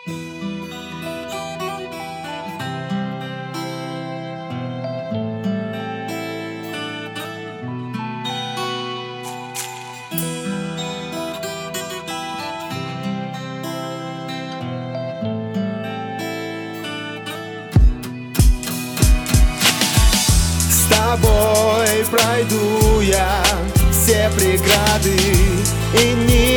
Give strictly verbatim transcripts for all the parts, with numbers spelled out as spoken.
С тобой пройду я все преграды, и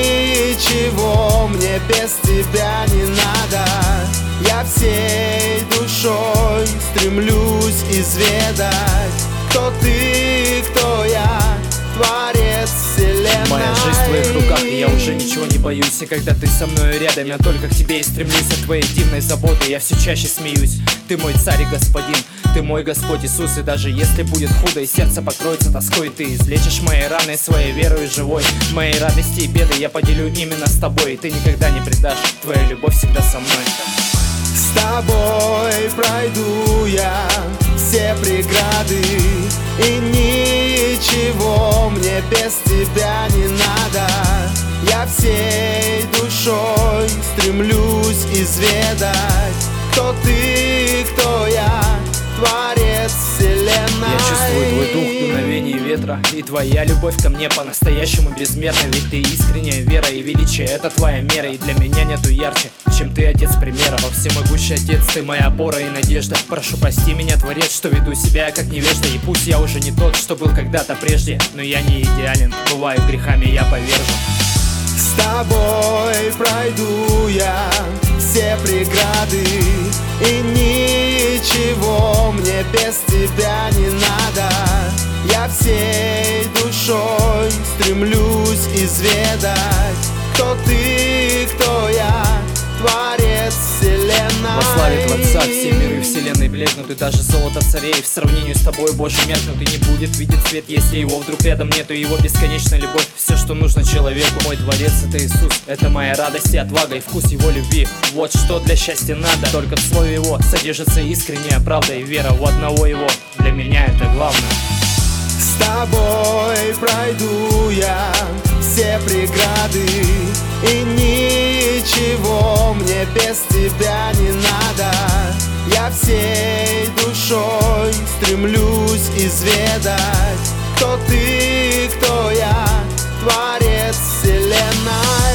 ничего мне без тебя не надо. Я всей душой стремлюсь изведать, кто ты, кто я, творец вселенной. Моя жизнь в твоих руках, и я уже ничего не боюсь. И когда ты со мной рядом, я только к тебе и стремлюсь. От твоей дивной заботы я все чаще смеюсь. Ты мой царь и господин, ты мой Господь Иисус. И даже если будет худо и сердце покроется тоской, ты излечишь мои раны своей верой живой. Мои радости и беды я поделю именно с тобой, и ты никогда не предашь, твоя любовь всегда со мной. С тобой пройду я все преграды, и ничего мне без тебя не надо. Я всей душой стремлюсь изведать, кто ты, кто я, творец вселенной. Я чувствую твой дух, дуновение ветра, и твоя любовь ко мне по-настоящему безмерна. Ведь ты искренняя вера и величие, это твоя мера. И для меня нету ярче, чем ты, отец примера. Во всемогущий отец, ты моя опора и надежда. Прошу, прости меня, творец, что веду себя как невежда. И пусть я уже не тот, что был когда-то прежде, но я не идеален, бываю грехами я повержен. С тобой пройду я все преграды, и ничего мне без тебя не надо. Я всей душой стремлюсь изведать, кто ты, кто я, творец вселенной. Во славе Творца все миры вселенной блекнут, и даже золото царей в сравнении с тобой Боже меркнут. И не будет видеть свет, если его вдруг рядом нету. Его бесконечная любовь, все, что нужно человеку. Мой Творец — это Иисус, это моя радость и отвага, и вкус его любви. Вот что для счастья надо, только в слове его содержится искренняя правда и вера в одного его. Для меня это главное. С тобой пройду я все преграды, и ничего мне без тебя не надо. Я всей душой стремлюсь изведать, кто ты, кто я, творец вселенной.